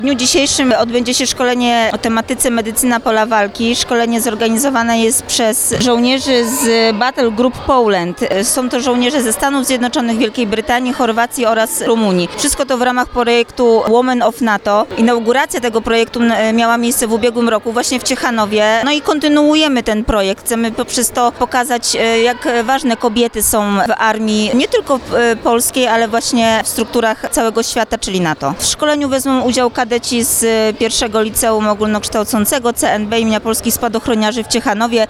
W dniu dzisiejszym odbędzie się szkolenie o tematyce Medycyna Pola Walki. Szkolenie zorganizowane jest przez żołnierzy z Battle Group Poland. Są to żołnierze ze Stanów Zjednoczonych, Wielkiej Brytanii, Chorwacji oraz Rumunii. Wszystko to w ramach projektu Women of NATO. Inauguracja tego projektu miała miejsce w ubiegłym roku właśnie w Ciechanowie. No i kontynuujemy ten projekt. Chcemy poprzez to pokazać, jak ważne kobiety są w armii, nie tylko polskiej, ale właśnie w strukturach całego świata, czyli NATO. W szkoleniu wezmą udział kadeci z pierwszego liceum ogólnokształcącego CNB imienia Polskich Spadochroniarzy w Ciechanowie.